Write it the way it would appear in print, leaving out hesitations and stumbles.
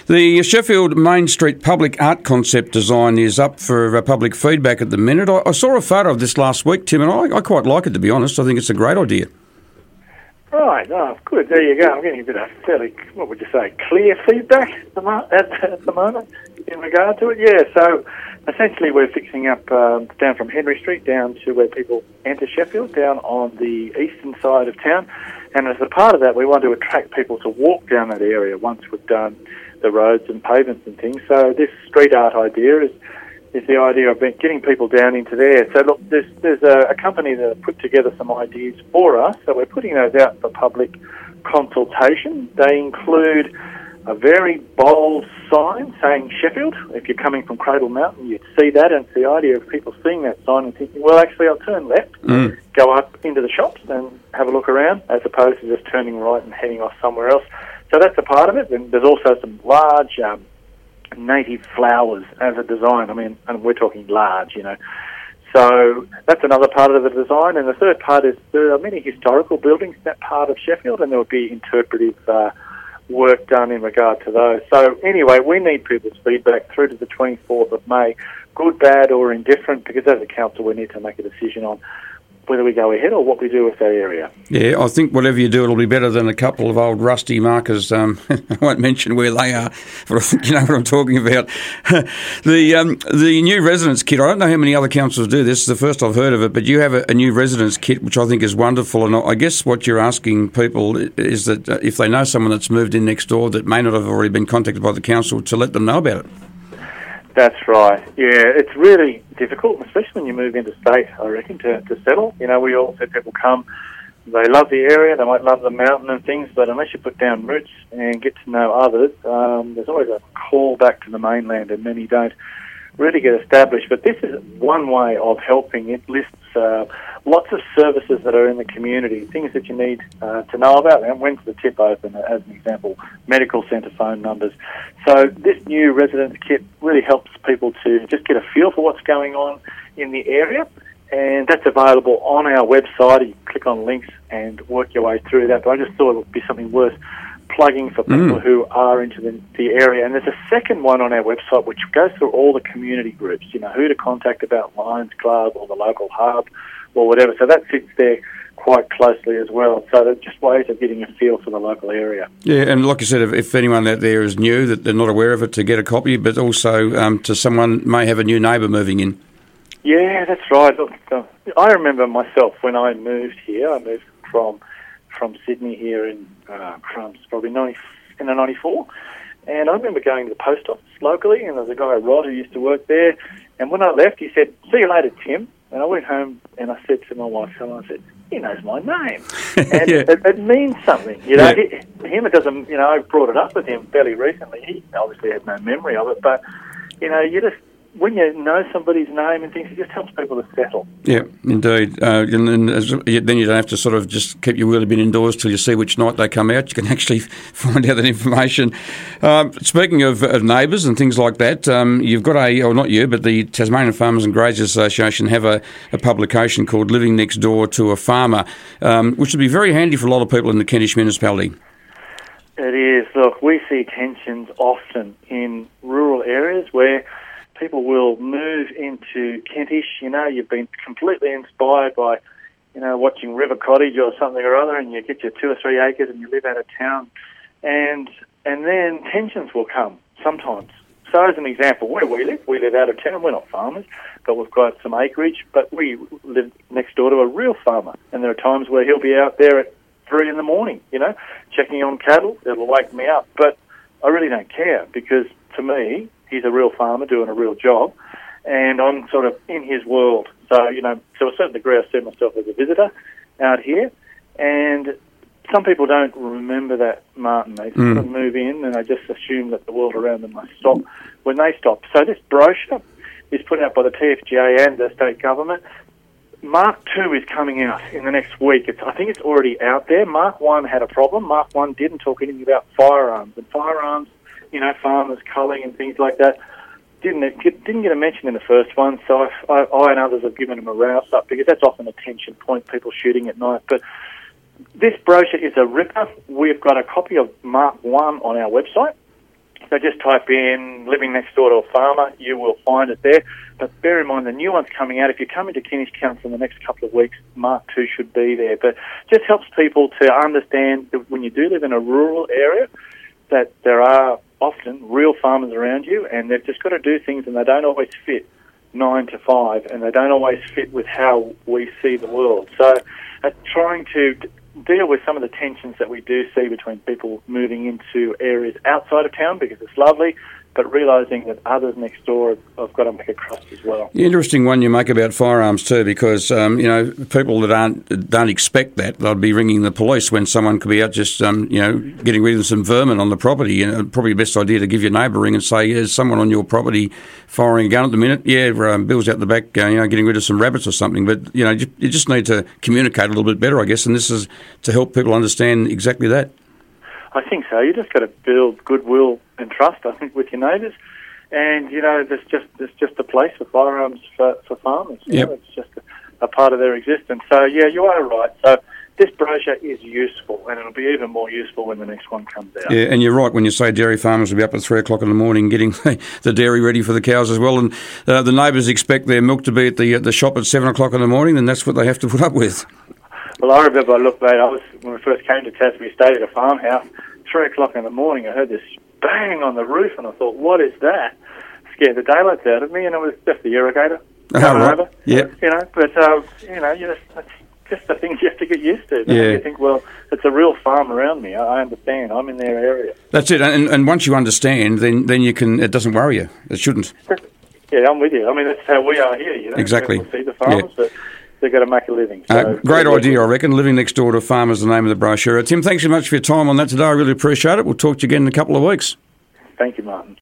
The Sheffield Main Street public art concept design is up for public feedback at the minute. I saw a photo of this last week, Tim, and I quite like it, to be honest. I think it's a great idea. Right, good. There you go. I'm getting a bit of fairly, what would you say, clear feedback at the moment in regard to it. Yeah, so essentially we're fixing up down from Henry Street down to where people enter Sheffield, down on the eastern side of town. And as a part of that, we want to attract people to walk down that area once we've done the roads and pavements and things. So this street art idea is the idea of getting people down into there. So look, there's a company that put together some ideas for us, so we're putting those out for public consultation. They include a very bold sign saying Sheffield. If you're coming from Cradle Mountain, you'd see that, and it's the idea of people seeing that sign and thinking, well, actually, I'll turn left, go up into the shops and have a look around, as opposed to just turning right and heading off somewhere else. So that's a part of it. And there's also some large native flowers as a design. I mean, and we're talking large, you know. So that's another part of the design. And the third part is there are many historical buildings in that part of Sheffield, and there will be interpretive work done in regard to those. So anyway, we need people's feedback through to the 24th of May, good, bad or indifferent, because as a council we need to make a decision on whether we go ahead or what we do with that area. Yeah, I think whatever you do, it'll be better than a couple of old rusty markers. I won't mention where they are, but I think you know what I'm talking about. The new residence kit, I don't know how many other councils do this. It's the first I've heard of it, but you have a new residence kit, which I think is wonderful. And I guess what you're asking people is that if they know someone that's moved in next door that may not have already been contacted by the council, to let them know about it. That's right. Yeah, it's really difficult, especially when you move interstate, I reckon, to settle. You know, we all said people come, they love the area, they might love the mountain and things, but unless you put down roots and get to know others, there's always a call back to the mainland, and many don't really get established. But this is one way of helping. It lists lots of services that are in the community, things that you need to know about, and when's the tip open, as an example, medical centre phone numbers. So this new residence kit really helps people to just get a feel for what's going on in the area, and that's available on our website. You click on links and work your way through that, but I just thought it would be something worth plugging for people who are into the area. And there's a second one on our website which goes through all the community groups, you know, who to contact about Lions Club or the local hub or whatever. So that sits there quite closely as well. So they're just ways of getting a feel for the local area. Yeah, and like you said, if anyone out there is new, that they're not aware of it, to get a copy, but also to someone may have a new neighbour moving in. Yeah, that's right. Look, I remember myself when I moved here. I moved from Sydney here in probably 94, and I remember going to the post office locally, and there was a guy, Rod, who used to work there, and when I left he said, "See you later, Tim." And I went home and I said to my wife, I said, he knows my name. And yeah. it means something. You know, him, it doesn't, you know, I brought it up with him fairly recently. He obviously had no memory of it, but, you know, you just, when you know somebody's name and things, it just helps people to settle. Yeah, indeed. And then you don't have to sort of just keep your wheelie bin indoors till you see which night they come out. You can actually find out that information. Speaking of neighbours and things like that, you've got not you, but the Tasmanian Farmers and Graziers Association have a publication called Living Next Door to a Farmer, which would be very handy for a lot of people in the Kentish municipality. It is. Look, we see tensions often in rural areas where people will move into Kentish. You know, you've been completely inspired by, you know, watching River Cottage or something or other, and you get your 2 or 3 acres and you live out of town, and then tensions will come sometimes. So as an example, where we live out of town. We're not farmers, but we've got some acreage, but we live next door to a real farmer, and there are times where he'll be out there at 3 a.m, you know, checking on cattle. It'll wake me up, but I really don't care, because to me, he's a real farmer doing a real job, and I'm sort of in his world. So, you know, to a certain degree, I see myself as a visitor out here, and some people don't remember that, Martin. They sort of move in and they just assume that the world around them must stop when they stop. So this brochure is put out by the TFGA and the state government. Mark 2 is coming out in the next week. I think it's already out there. Mark 1 had a problem. Mark 1 didn't talk anything about firearms, and firearms, you know, farmers culling and things like that, didn't get a mention in the first one. So I and others have given them a rouse up, because that's often a tension point, people shooting at night. But this brochure is a ripper. We've got a copy of Mark 1 on our website, So just type in living next door to a farmer, you will find it there. But bear in mind the new one's coming out. If you're coming to King's County in the next couple of weeks, Mark 2 should be there. But just helps people to understand that when you do live in a rural area, that there are often real farmers around you, and they've just got to do things, and they don't always fit 9 to 5, and they don't always fit with how we see the world. So trying to deal with some of the tensions that we do see between people moving into areas outside of town because it's lovely, but realising that others next door have got to make a crust as well. The interesting one you make about firearms too, because people that don't expect that, they'll be ringing the police when someone could be out just getting rid of some vermin on the property. Probably the best idea to give your neighbour a ring and say, "Is someone on your property firing a gun at the minute?" Yeah, Bill's out the back, getting rid of some rabbits or something. But you just need to communicate a little bit better, I guess. And this is to help people understand exactly that. I think so. You just got to build goodwill and trust, I think, with your neighbours. And, there's just a place for firearms for farmers. Yep. It's just a part of their existence. So, yeah, you are right. So this brochure is useful, and it'll be even more useful when the next one comes out. Yeah, and you're right when you say dairy farmers will be up at 3 o'clock in the morning getting the dairy ready for the cows as well. And the neighbours expect their milk to be at the shop at 7 o'clock in the morning, and that's what they have to put up with. Well, I remember when we first came to Tassie, we stayed at a farmhouse. 3 o'clock in the morning, I heard this bang on the roof, and I thought, "What is that?" Scared the daylights out of me, and it was just the irrigator coming over. Yeah. But that's just the things you have to get used to. Yeah. You think, well, it's a real farm around me. I understand. I'm in their area. That's it. And once you understand, then you can. It doesn't worry you. It shouldn't. Yeah, I'm with you. I mean, that's how we are here. Exactly. We see the farmers, but they've got to make a living. So great idea, I reckon. Living next door to farmers, the name of the brochure. Tim, thanks so much for your time on that today. I really appreciate it. We'll talk to you again in a couple of weeks. Thank you, Martin.